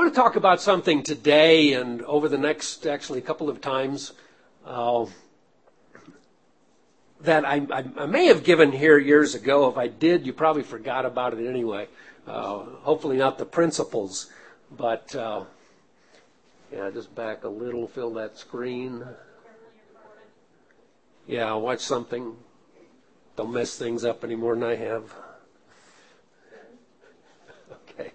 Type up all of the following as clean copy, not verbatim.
want to talk about something today and over the next, actually, couple of times that I may have given here years ago. If I did, you probably forgot about it anyway. Hopefully not the principles, but yeah, just back a little, fill that screen. Yeah, watch something. Don't mess things up any more than I have. Okay.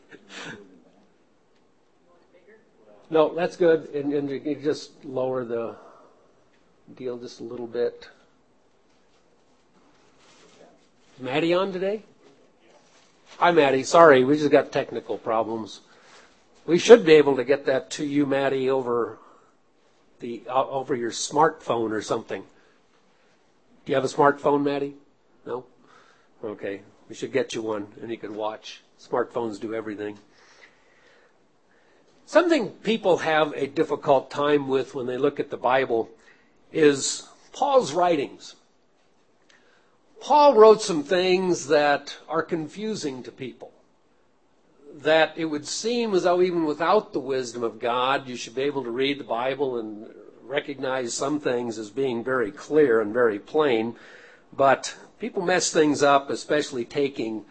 No, that's good. And you just lower the deal just a little bit. Is Maddie on today? Hi, Maddie. Sorry, we just got technical problems. We should be able to get that to you, Maddie, over your smartphone or something. Do you have a smartphone, Maddie? No? Okay. We should get you one, and you can watch. Smartphones do everything. Something people have a difficult time with when they look at the Bible is Paul's writings. Paul wrote some things that are confusing to people, that it would seem as though even without the wisdom of God, you should be able to read the Bible and recognize some things as being very clear and very plain, but people mess things up, especially taking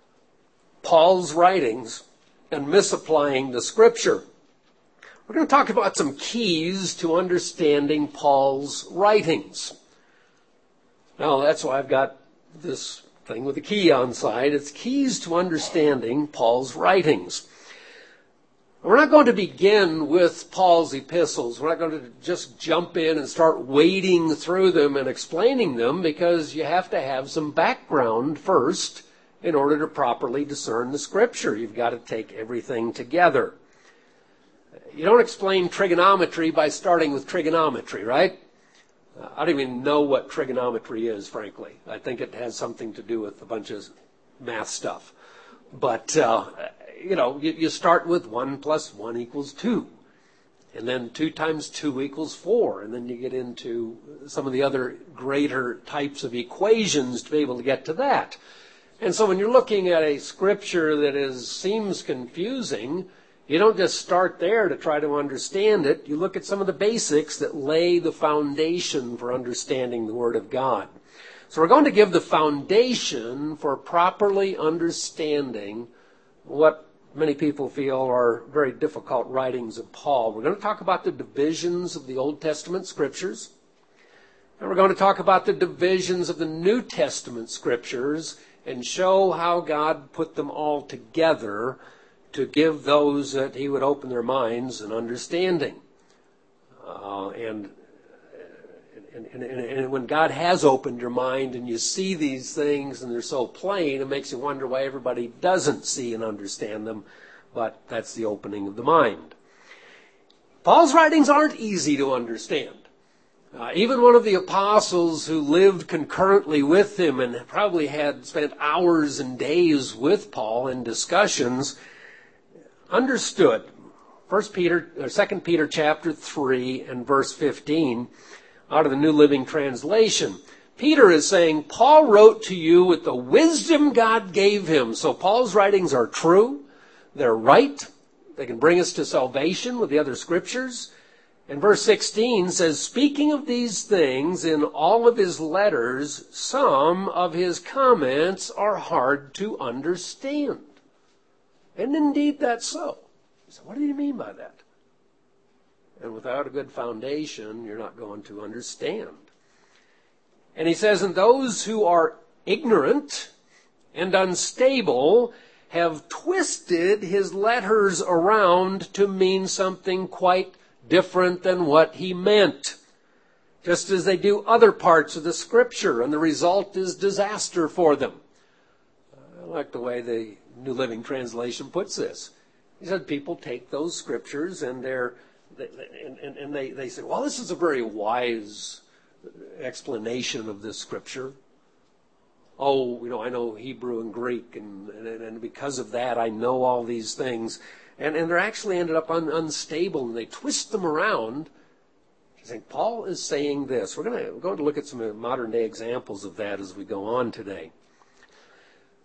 Paul's writings and misapplying the Scripture. We're going to talk about some keys to understanding Paul's writings. Now, that's why I've got this thing with a key on side. It's keys to understanding Paul's writings. We're not going to begin with Paul's epistles. We're not going to just jump in and start wading through them and explaining them, because you have to have some background first in order to properly discern the Scripture. You've got to take everything together. You don't explain trigonometry by starting with trigonometry, right? I don't even know what trigonometry is, frankly. I think it has something to do with a bunch of math stuff. But, you start with 1 + 1 = 2. And then 2 × 2 = 4. And then you get into some of the other greater types of equations to be able to get to that. And so when you're looking at a scripture that seems confusing, you don't just start there to try to understand it. You look at some of the basics that lay the foundation for understanding the Word of God. So we're going to give the foundation for properly understanding what many people feel are very difficult writings of Paul. We're going to talk about the divisions of the Old Testament Scriptures. And we're going to talk about the divisions of the New Testament Scriptures and show how God put them all together to give those that he would open their minds an understanding. And when God has opened your mind and you see these things and they're so plain, it makes you wonder why everybody doesn't see and understand them. But that's the opening of the mind. Paul's writings aren't easy to understand. Even one of the apostles who lived concurrently with him and probably had spent hours and days with Paul in discussions understood 2 Peter chapter 3 and verse 15 out of the New Living Translation. Peter is saying, Paul wrote to you with the wisdom God gave him. So Paul's writings are true. They're right. They can bring us to salvation with the other scriptures. And verse 16 says, speaking of these things in all of his letters, some of his comments are hard to understand. And indeed that's so. So what do you mean by that? And without a good foundation, you're not going to understand. And he says, and those who are ignorant and unstable have twisted his letters around to mean something quite different than what he meant, just as they do other parts of the Scripture, and the result is disaster for them. I like the way the New Living Translation puts this. He said people take those scriptures and they say, well, this is a very wise explanation of this scripture. Oh, I know Hebrew and Greek, and because of that, I know all these things. And they're actually ended up unstable, and they twist them around. I think Paul is saying this. We're going to look at some modern day examples of that as we go on today.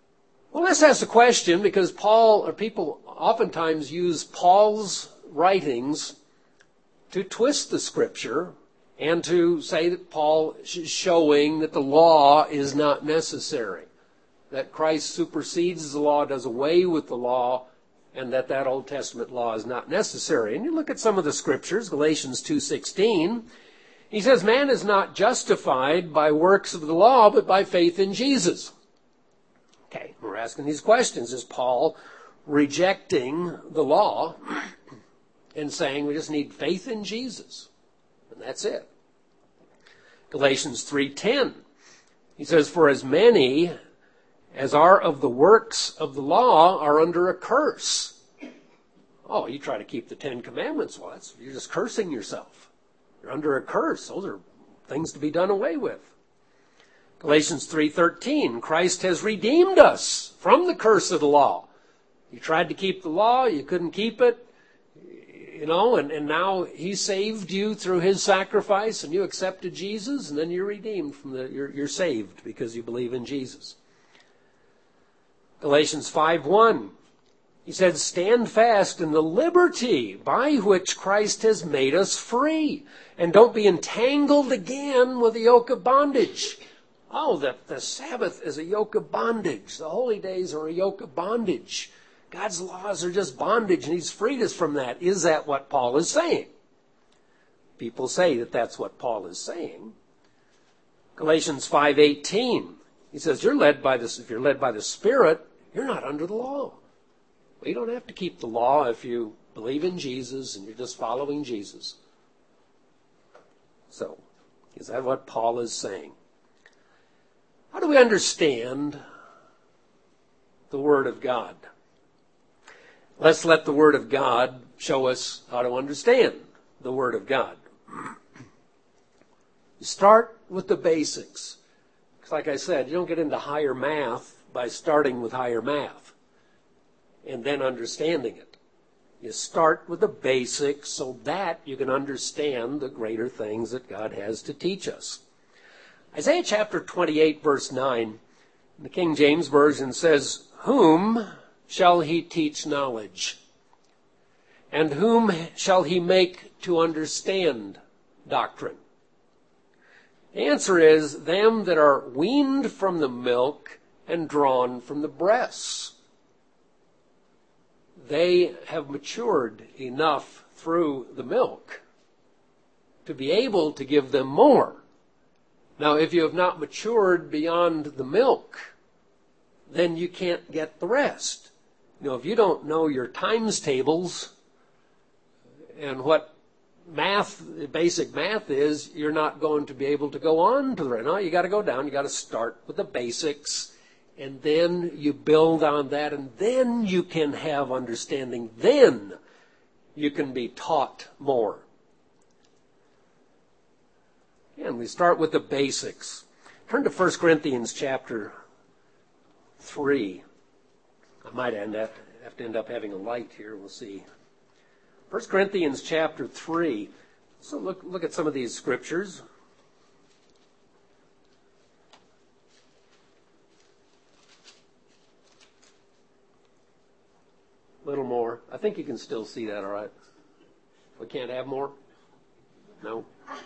Well, let's ask the question, because people oftentimes use Paul's writings to twist the Scripture and to say that Paul is showing that the law is not necessary, that Christ supersedes the law, does away with the law, and that Old Testament law is not necessary. And you look at some of the Scriptures, Galatians 2:16, he says, man is not justified by works of the law, but by faith in Jesus. Okay, we're asking these questions. Is Paul rejecting the law and saying we just need faith in Jesus? And that's it. Galatians 3:10. He says, for as many as are of the works of the law are under a curse. Oh, you try to keep the Ten Commandments. Well, you're just cursing yourself. You're under a curse. Those are things to be done away with. Galatians 3:13, Christ has redeemed us from the curse of the law. You tried to keep the law, you couldn't keep it, and now he saved you through his sacrifice, and you accepted Jesus, and then you're redeemed you're saved because you believe in Jesus. Galatians 5:1, he said, stand fast in the liberty by which Christ has made us free, and don't be entangled again with the yoke of bondage. Oh, the Sabbath is a yoke of bondage. The holy days are a yoke of bondage. God's laws are just bondage, and he's freed us from that. Is that what Paul is saying? People say that that's what Paul is saying. Galatians 5:18, he says, if you're led by the Spirit, you're not under the law. Well, you don't have to keep the law if you believe in Jesus and you're just following Jesus. So, is that what Paul is saying? How do we understand the Word of God? Let's let the Word of God show us how to understand the Word of God. You start with the basics. Because like I said, you don't get into higher math by starting with higher math and then understanding it. You start with the basics so that you can understand the greater things that God has to teach us. Isaiah chapter 28, verse 9, the King James Version says, whom shall he teach knowledge? And whom shall he make to understand doctrine? The answer is, them that are weaned from the milk and drawn from the breasts. They have matured enough through the milk to be able to give them more. Now, if you have not matured beyond the milk, then you can't get the rest. If you don't know your times tables and what basic math is, you're not going to be able to go on to the rest. No, you got to go down. You got to start with the basics, and then you build on that, and then you can have understanding. Then you can be taught more. And we start with the basics. Turn to 1 Corinthians chapter 3. I might have to end up having a light here. We'll see. 1 Corinthians chapter 3. So look at some of these scriptures. A little more. I think you can still see that, all right? We can't have more? No?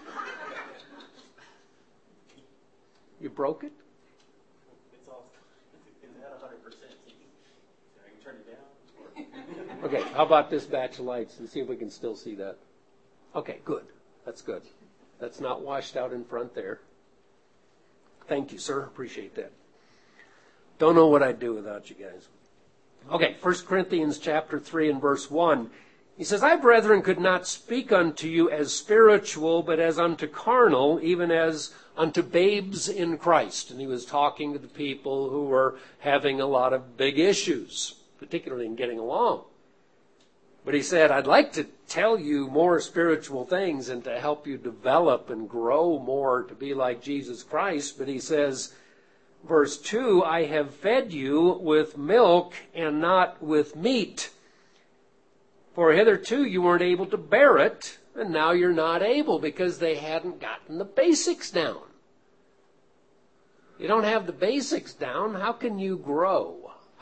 You broke it? It's at 100%. I can turn it down. Okay, how about this batch of lights and see if we can still see that? Okay, good. That's good. That's not washed out in front there. Thank you, sir. Appreciate that. Don't know what I'd do without you guys. Okay, 1 Corinthians chapter 3 and verse 1. He says, I, brethren, could not speak unto you as spiritual, but as unto carnal, even as unto babes in Christ. And he was talking to the people who were having a lot of big issues, particularly in getting along. But he said, I'd like to tell you more spiritual things and to help you develop and grow more to be like Jesus Christ. But he says, verse 2, I have fed you with milk and not with meat. For hitherto you weren't able to bear it, and now you're not able because they hadn't gotten the basics down. You don't have the basics down, how can you grow?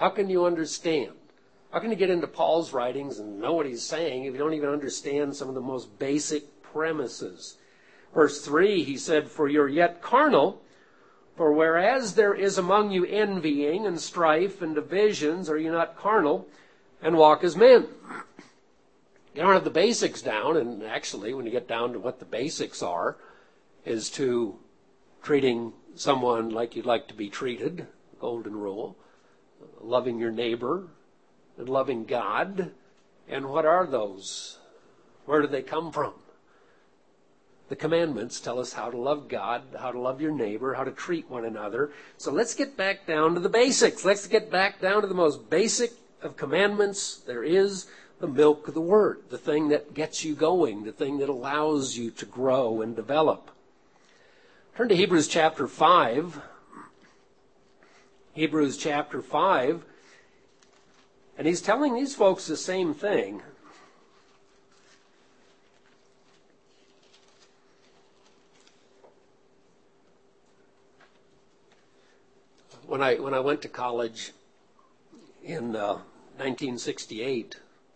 How can you understand? How can you get into Paul's writings and know what he's saying if you don't even understand some of the most basic premises? Verse 3, he said, "For you're yet carnal, for whereas there is among you envying and strife and divisions, are you not carnal and walk as men?" You don't have the basics down, and actually, when you get down to what the basics are, is to treating someone like you'd like to be treated, golden rule, loving your neighbor, and loving God. And what are those? Where do they come from? The commandments tell us how to love God, how to love your neighbor, how to treat one another. So let's get back down to the basics. Let's get back down to the most basic of commandments there is, the milk of the Word, the thing that gets you going, the thing that allows you to grow and develop. Turn to Hebrews chapter 5. Hebrews chapter 5. And he's telling these folks the same thing. When I went to college in 1968,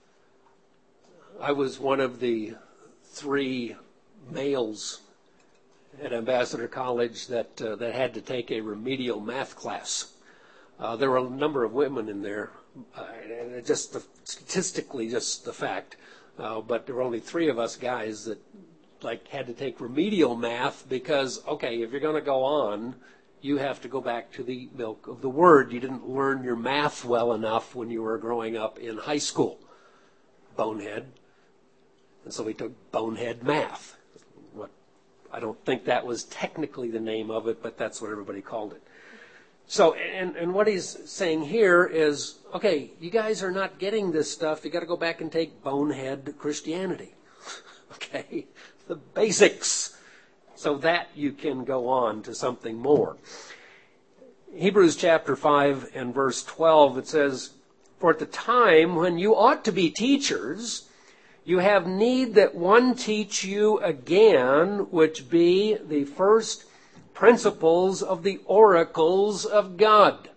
I was one of the 3 males at Ambassador College that had to take a remedial math class. There were a number of women in there, and statistically just the fact, but there were only 3 of us guys that had to take remedial math because, okay, if you're going to go on, you have to go back to the milk of the Word. You didn't learn your math well enough when you were growing up in high school. Bonehead. And so we took bonehead math. I don't think that was technically the name of it, but that's what everybody called it. So, and what he's saying here is, okay, you guys are not getting this stuff. You got to go back and take bonehead Christianity. Okay? The basics. So that you can go on to something more. Hebrews chapter 5 and verse 12, it says, "For at the time when you ought to be teachers, you have need that one teach you again, which be the first principles of the oracles of God."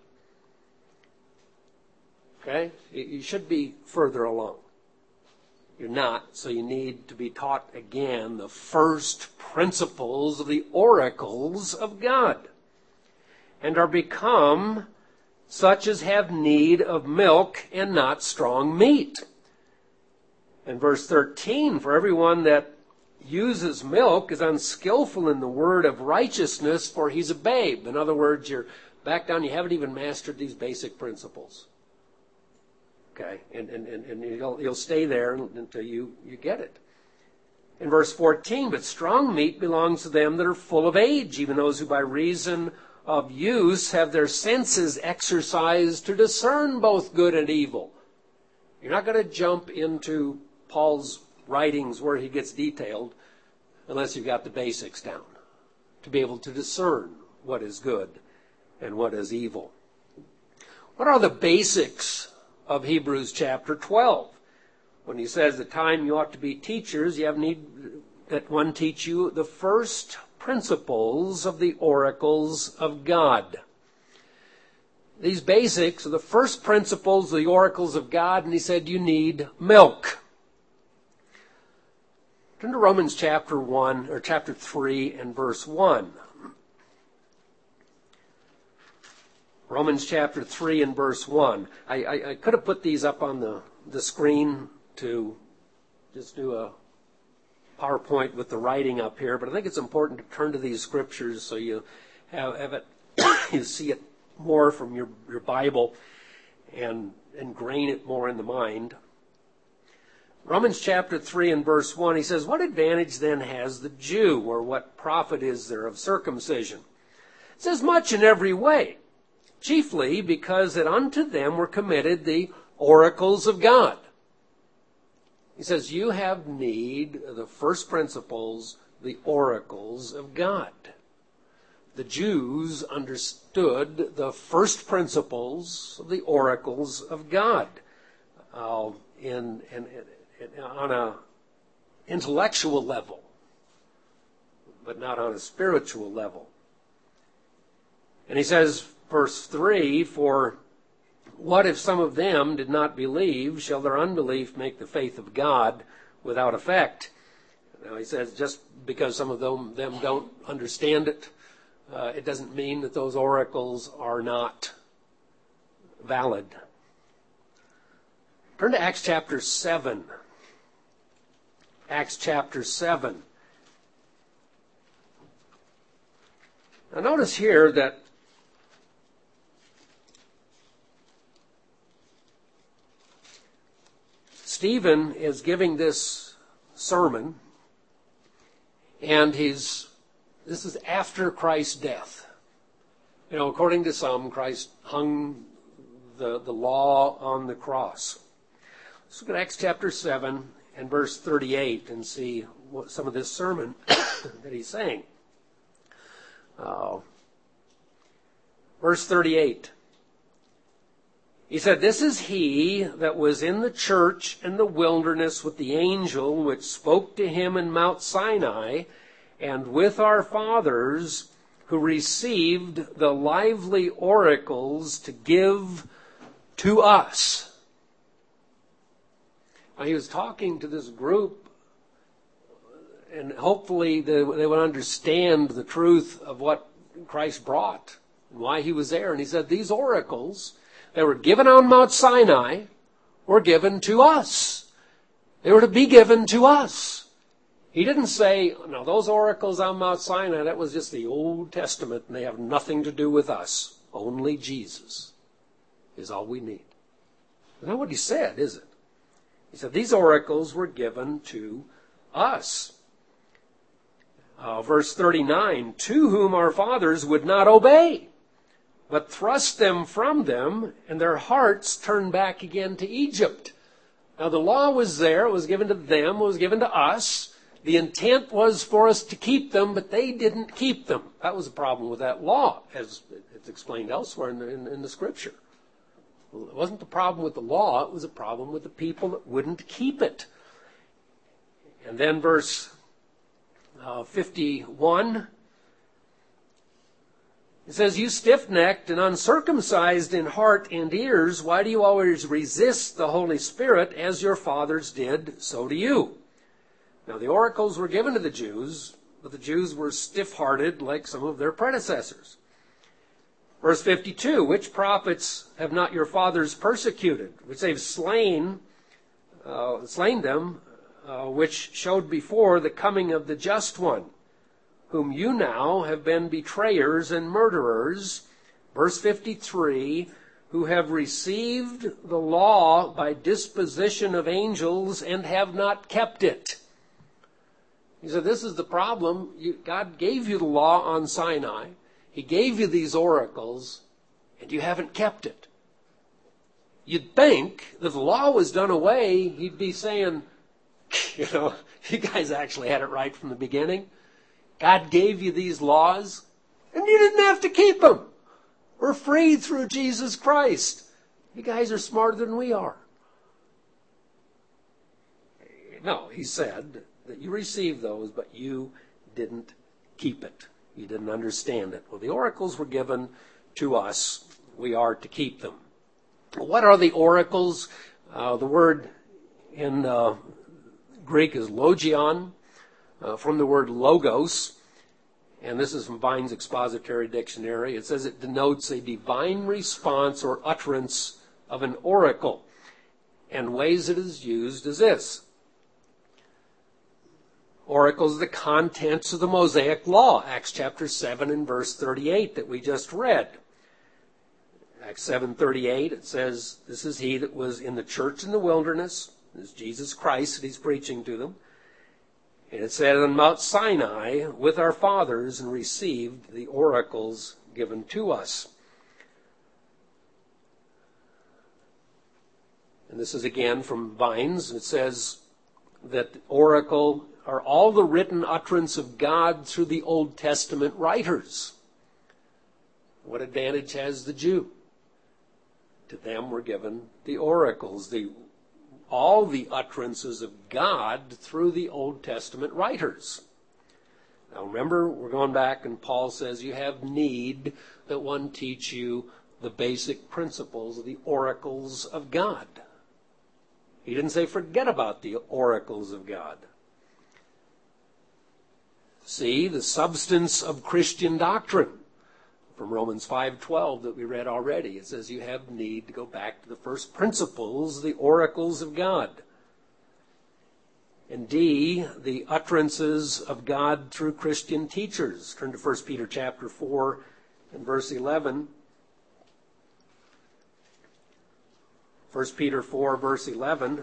Okay? You should be further along. You're not, so you need to be taught again the first principles of the oracles of God, and are become such as have need of milk and not strong meat. And verse 13, "For everyone that uses milk is unskillful in the word of righteousness, for he's a babe." In other words, you're back down, you haven't even mastered these basic principles. Okay, and you'll stay there until you get it. In verse 14, "But strong meat belongs to them that are full of age, even those who by reason of use have their senses exercised to discern both good and evil." You're not going to jump into Paul's writings where he gets detailed unless you've got the basics down to be able to discern what is good and what is evil. What are the basics of Hebrews chapter 12? When he says the time you ought to be teachers, you have need that one teach you the first principles of the oracles of God. These basics are the first principles of the oracles of God, and he said you need milk. Turn to Romans chapter 1 or chapter 3 and verse 1. Romans chapter 3 and verse 1. I could have put these up on the screen to just do a PowerPoint with the writing up here, but I think it's important to turn to these scriptures so you have it, you see it more from your Bible and ingrain it more in the mind. Romans chapter 3 and verse 1, he says, "What advantage then has the Jew, or what profit is there of circumcision? It says, much in every way, chiefly because that unto them were committed the oracles of God." He says, you have need of the first principles, the oracles of God. The Jews understood the first principles of the oracles of God on an intellectual level, but not on a spiritual level. And he says, verse 3, "For What if some of them did not believe? Shall their unbelief make the faith of God without effect? Now he says just because some of them don't understand it, it doesn't mean that those oracles are not valid. Turn to Acts chapter 7. Acts chapter 7. Now notice here that Stephen is giving this sermon, and this is after Christ's death. According to some, Christ hung the law on the cross. Let's look at Acts chapter 7 and verse 38 and see what some of this sermon that he's saying. Verse 38. He said, "This is he that was in the church in the wilderness with the angel which spoke to him in Mount Sinai, and with our fathers, who received the lively oracles to give to us." Now, he was talking to this group, and hopefully they would understand the truth of what Christ brought and why he was there. And he said, these oracles that were given on Mount Sinai were given to us. They were to be given to us. He didn't say, no, those oracles on Mount Sinai, that was just the Old Testament, and they have nothing to do with us. Only Jesus is all we need. That's not what he said, is it? He said, these oracles were given to us. Verse 39, "To whom our fathers would not obey, but thrust them from them, and their hearts turned back again to Egypt." Now the law was there, it was given to them, it was given to us. The intent was for us to keep them, but they didn't keep them. That was the problem with that law, as it's explained elsewhere in the Scripture. Well, it wasn't the problem with the law, it was a problem with the people that wouldn't keep it. And then verse 51, it says, "You stiff-necked and uncircumcised in heart and ears, why do you always resist the Holy Spirit? As your fathers did, so do you." Now the oracles were given to the Jews, but the Jews were stiff-hearted like some of their predecessors. Verse 52, "Which prophets have not your fathers persecuted, which they've slain them, which showed before the coming of the just one, whom you now have been betrayers and murderers." Verse 53, "Who have received the law by disposition of angels and have not kept it." He said, this is the problem. God gave you the law on Sinai. He gave you these oracles, and you haven't kept it. You'd think that if the law was done away, he'd be saying, you guys actually had it right from the beginning. God gave you these laws, and you didn't have to keep them. We're free through Jesus Christ. You guys are smarter than we are. No, he said that you received those, but you didn't keep it. You didn't understand it. Well, the oracles were given to us. We are to keep them. What are the oracles? The word in Greek is logion, from the word logos. And this is from Vine's Expository Dictionary. It says it denotes a divine response or utterance of an oracle. And ways it is used is this. Oracles, the contents of the Mosaic Law, Acts chapter 7 and verse 38 that we just read. Acts 7:38, it says, "This is he that was in the church in the wilderness." This is Jesus Christ that he's preaching to them. And it said, "On Mount Sinai with our fathers, and received the oracles given to us." And this is again from Vines. It says that the oracle are all the written utterance of God through the Old Testament writers. What advantage has the Jew? To them were given the oracles, all the utterances of God through the Old Testament writers. Now remember, we're going back and Paul says you have need that one teach you the basic principles, the oracles of God. He didn't say forget about the oracles of God. See, the substance of Christian doctrine from Romans 5:12 that we read already. It says you have need to go back to the first principles, the oracles of God. And D, the utterances of God through Christian teachers. Turn to 1 Peter chapter 4 and verse 11. 1 Peter 4, verse 11.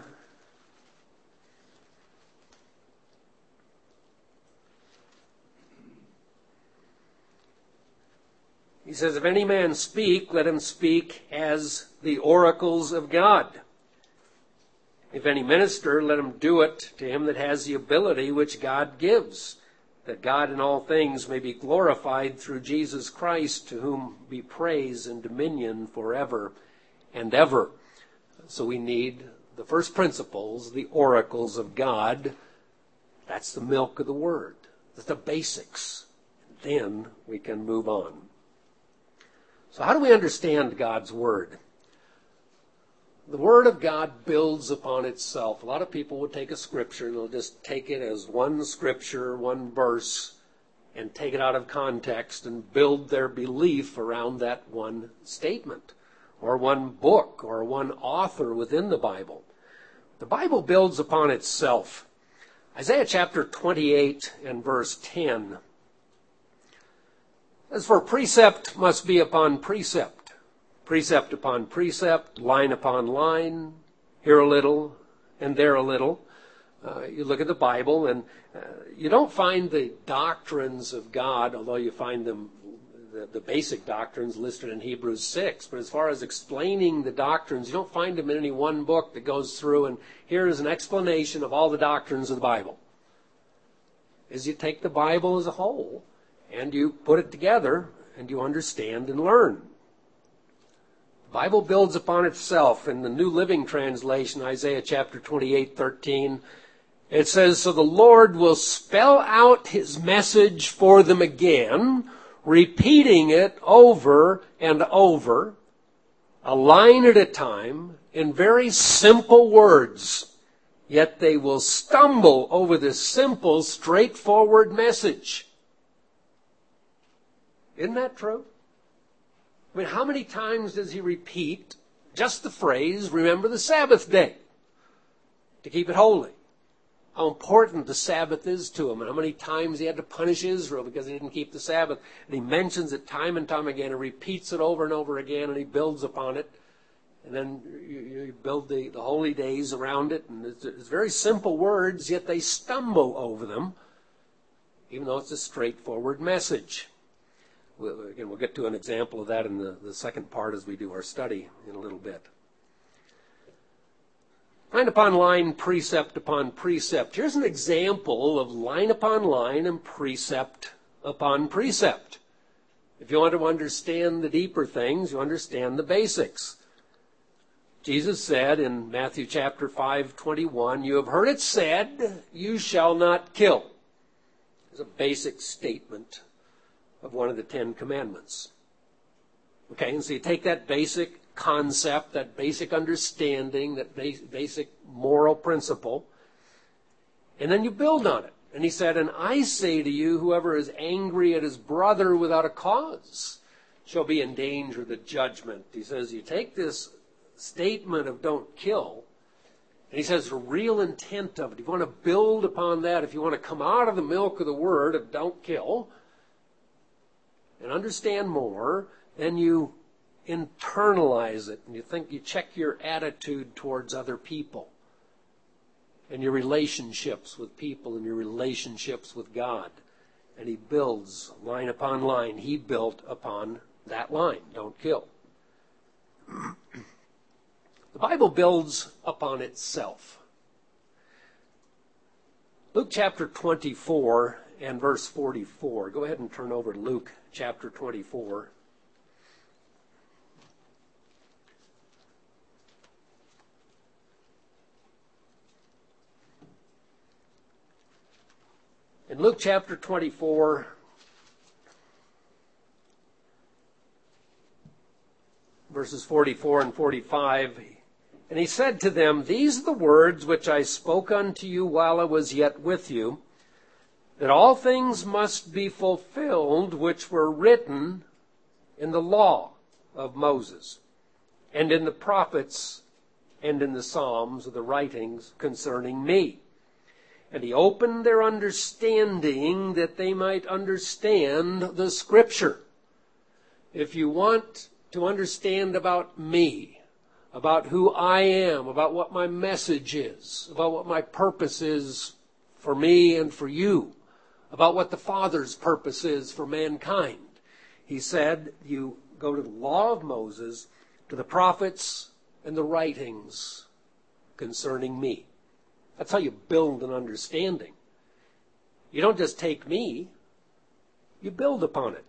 He says, if any man speak, let him speak as the oracles of God. If any minister, let him do it to him that has the ability which God gives, that God in all things may be glorified through Jesus Christ, to whom be praise and dominion forever and ever. So we need the first principles, the oracles of God. That's the milk of the Word. That's the basics. Then we can move on. So how do we understand God's Word? The Word of God builds upon itself. A lot of people would take a scripture and they'll just take it as one scripture, one verse, and take it out of context and build their belief around that one statement, or one book, or one author within the Bible. The Bible builds upon itself. Isaiah chapter 28 and verse 10. As for precept must be upon precept. Precept upon precept, line upon line, here a little and there a little. You look at the Bible and you don't find the doctrines of God, although you find them, the basic doctrines listed in Hebrews 6. But as far as explaining the doctrines, you don't find them in any one book that goes through and here is an explanation of all the doctrines of the Bible. As you take the Bible as a whole and you put it together and you understand and learn. The Bible builds upon itself. In the New Living Translation, Isaiah chapter 28:13, it says, so the Lord will spell out his message for them again, repeating it over and over, a line at a time, in very simple words. Yet they will stumble over this simple, straightforward message. Isn't that true? I mean, how many times does he repeat just the phrase, remember the Sabbath day, to keep it holy? How important the Sabbath is to him, and how many times he had to punish Israel because he didn't keep the Sabbath. And he mentions it time and time again, and repeats it over and over again, and he builds upon it. And then you build the holy days around it, and it's very simple words, yet they stumble over them, even though it's a straightforward message. We'll get to an example of that in the second part as we do our study in a little bit. Line upon line, precept upon precept. Here's an example of line upon line and precept upon precept. If you want to understand the deeper things, you understand the basics. Jesus said in Matthew chapter 5:21, you have heard it said, you shall not kill. It's a basic statement of one of the 10 Commandments. Okay, and so you take that basic concept, that basic understanding, that basic moral principle, and then you build on it. And he said, and I say to you, whoever is angry at his brother without a cause shall be in danger of the judgment. He says, you take this statement of don't kill, and he says the real intent of it, if you want to build upon that, if you want to come out of the milk of the word of don't kill, and understand more, then you internalize it, and you check your attitude towards other people, and your relationships with people, and your relationships with God. And he builds line upon line. He built upon that line, don't kill. The Bible builds upon itself. Luke chapter 24 and verse 44. Go ahead and turn over to Luke chapter 24. In Luke chapter 24, verses 44 and 45. And he said to them, "These are the words which I spoke unto you while I was yet with you, that all things must be fulfilled which were written in the law of Moses, and in the prophets, and in the Psalms, or the writings concerning me." And he opened their understanding that they might understand the Scripture. If you want to understand about me, about who I am, about what my message is, about what my purpose is for me and for you, about what the Father's purpose is for mankind, he said, you go to the law of Moses, to the prophets and the writings concerning me. That's how you build an understanding. You don't just take me, you build upon it.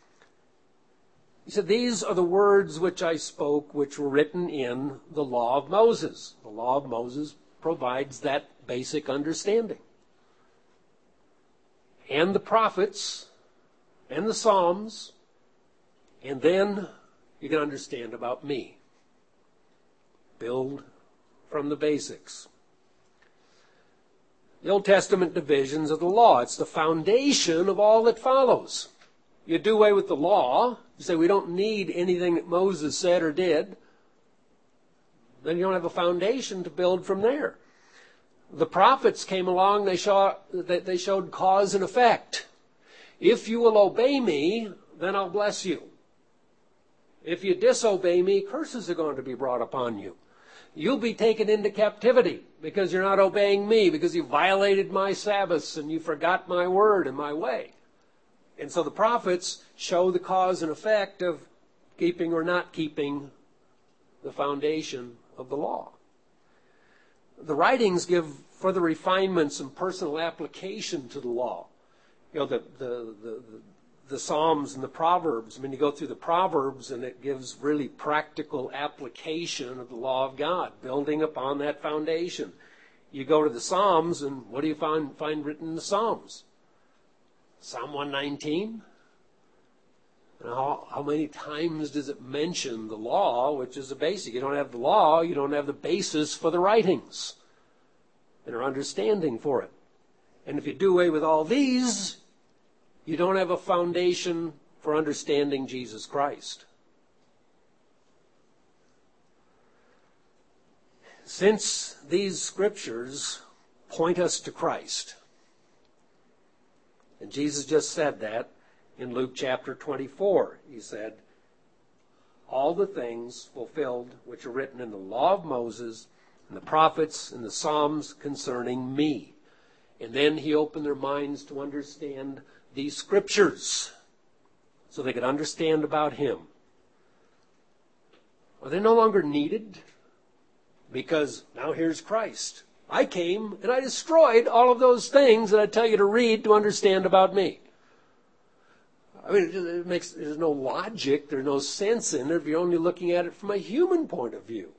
He said, "These are the words which I spoke, which were written in the law of Moses." The law of Moses provides that basic understanding. And the prophets, and the Psalms, and then you can understand about me. Build from the basics. The Old Testament divisions of the law. It's the foundation of all that follows. You do away with the law, you say we don't need anything that Moses said or did, then you don't have a foundation to build from there. The prophets came along, they showed cause and effect. If you will obey me, then I'll bless you. If you disobey me, curses are going to be brought upon you. You'll be taken into captivity because you're not obeying me, because you violated my Sabbaths and you forgot my word and my way. And so the prophets show the cause and effect of keeping or not keeping the foundation of the law. The writings give further refinements and personal application to the law. You know, the Psalms and the Proverbs. I mean, you go through the Proverbs and it gives really practical application of the law of God, building upon that foundation. You go to the Psalms and what do you find written in the Psalms? Psalm 119. How many times does it mention the law, which is the basic? You don't have the law, you don't have the basis for the writings and our understanding for it. And if you do away with all these, you don't have a foundation for understanding Jesus Christ. Since these scriptures point us to Christ, and Jesus just said that in Luke chapter 24. He said, "All the things fulfilled which are written in the law of Moses and the prophets and the Psalms concerning me." And then he opened their minds to understand these scriptures so they could understand about him. Are they no longer needed? Because now here's Christ. I came and I destroyed all of those things that I tell you to read to understand about me. I mean, there's no logic, there's no sense in it if you're only looking at it from a human point of view.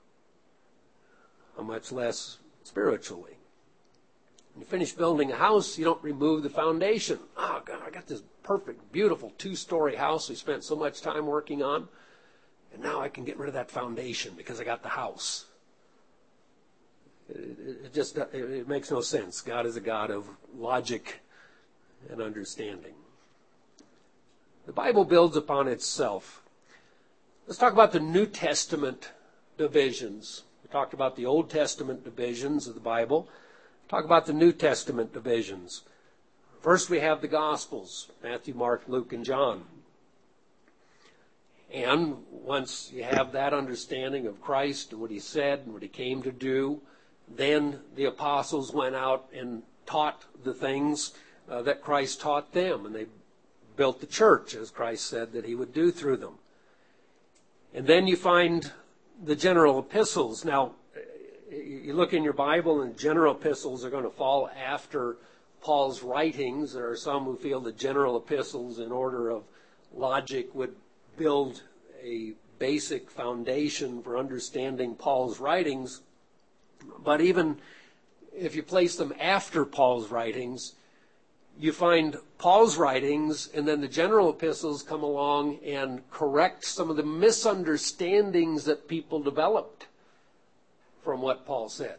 How much less spiritually. When you finish building a house, you don't remove the foundation. Oh, God, I got this perfect, beautiful 2-story house we spent so much time working on, and now I can get rid of that foundation because I got the house. It makes no sense. God is a God of logic and understanding. The Bible builds upon itself. Let's talk about the New Testament divisions. We talked about the Old Testament divisions of the Bible. Talk about the New Testament divisions. First we have the Gospels, Matthew, Mark, Luke, and John. And once you have that understanding of Christ and what he said and what he came to do, then the apostles went out and taught the things that Christ taught them. And they built the church, as Christ said that he would do through them. And then you find the general epistles. Now, you look in your Bible and general epistles are going to fall after Paul's writings. There are some who feel that general epistles, in order of logic, would build a basic foundation for understanding Paul's writings. But even if you place them after Paul's writings, you find Paul's writings, and then the general epistles come along and correct some of the misunderstandings that people developed from what Paul said.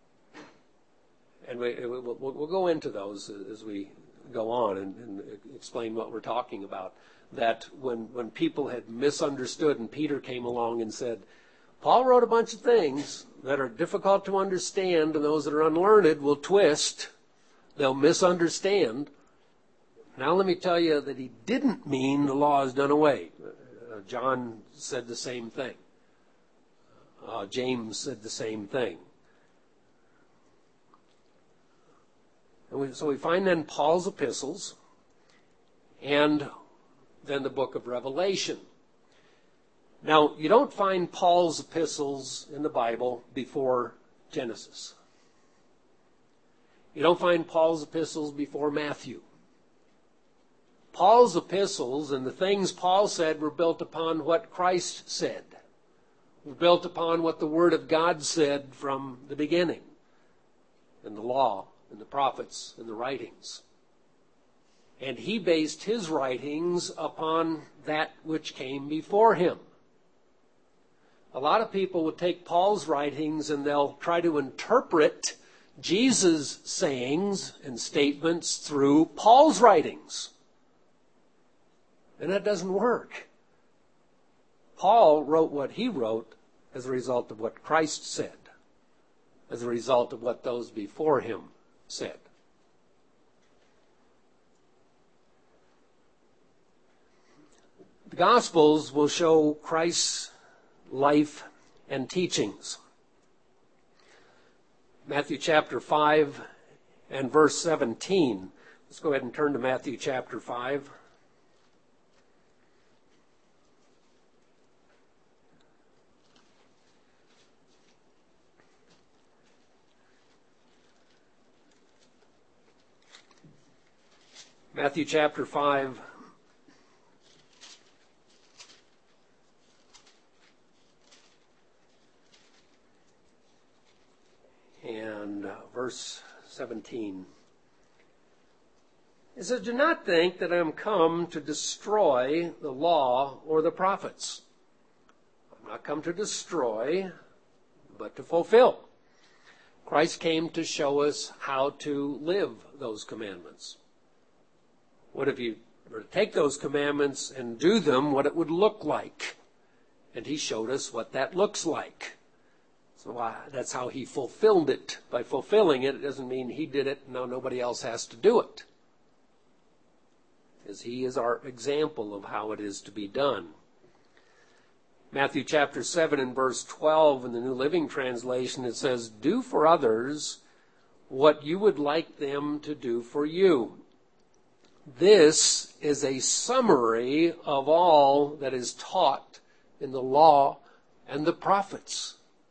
And we'll go into those as we go on and explain what we're talking about. That when people had misunderstood and Peter came along and said, Paul wrote a bunch of things that are difficult to understand, and those that are unlearned will twist. They'll misunderstand. Now let me tell you that he didn't mean the law is done away. John said the same thing. James said the same thing. So we find then Paul's epistles and then the book of Revelation. Now, you don't find Paul's epistles in the Bible before Genesis. You don't find Paul's epistles before Matthew. Paul's epistles and the things Paul said were built upon what Christ said. Were built upon what the Word of God said from the beginning. And the law, and the prophets, and the writings. And he based his writings upon that which came before him. A lot of people would take Paul's writings and they'll try to interpret Jesus' sayings and statements through Paul's writings. And that doesn't work. Paul wrote what he wrote as a result of what Christ said, as a result of what those before him said. The Gospels will show Christ's life and teachings. Matthew chapter 5 and verse 17. Let's go ahead and turn to Matthew chapter 5. Matthew chapter 5. And verse 17. It says, "Do not think that I am come to destroy the law or the prophets. I'm not come to destroy, but to fulfill." Christ came to show us how to live those commandments. What if you were to take those commandments and do them, what it would look like? And he showed us what that looks like. So that's how he fulfilled it. By fulfilling it, it doesn't mean he did it, now nobody else has to do it. Because he is our example of how it is to be done. Matthew chapter 7 and verse 12 in the New Living Translation, it says, "Do for others what you would like them to do for you." This is a summary of all that is taught in the law and the prophets.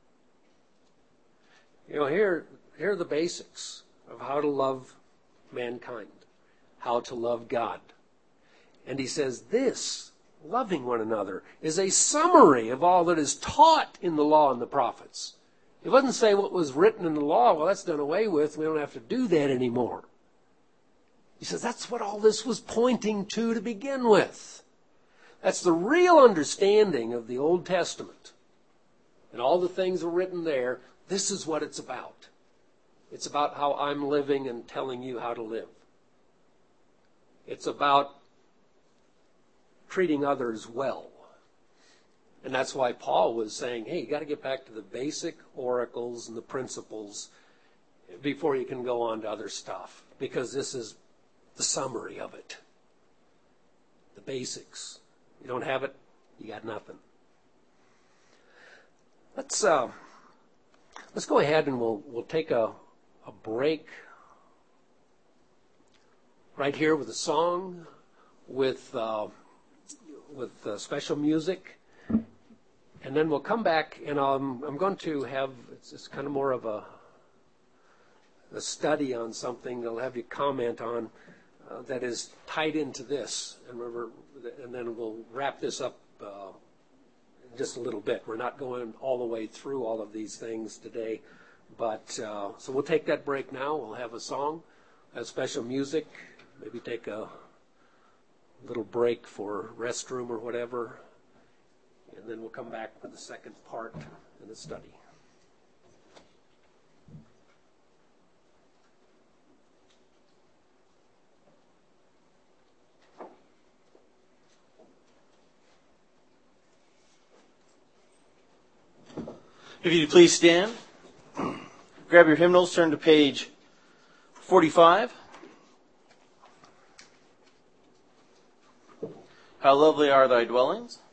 You know, here are the basics of how to love mankind, how to love God. And he says this, loving one another, is a summary of all that is taught in the law and the prophets. It doesn't say what was written in the law, well, that's done away with, we don't have to do that anymore. He says that's what all this was pointing to begin with. That's the real understanding of the Old Testament. And all the things are written there. This is what it's about. It's about how I'm living and telling you how to live. It's about treating others well. And that's why Paul was saying, hey, you got to get back to the basic oracles and the principles before you can go on to other stuff. Because this is the summary of it. The basics. You don't have it, you got nothing. Let's go ahead and we'll take a break right here with a song, with special music, and then we'll come back and I'm going to have it's kind of more of a study on something that I'll have you comment on that is tied into this, and then we'll wrap this up just a little bit. We're not going all the way through all of these things today, but so we'll take that break now. We'll have a song, have special music, maybe take a little break for restroom or whatever, and then we'll come back for the second part in the study. If you'd please stand, grab your hymnals, turn to page 45. How lovely are thy dwellings.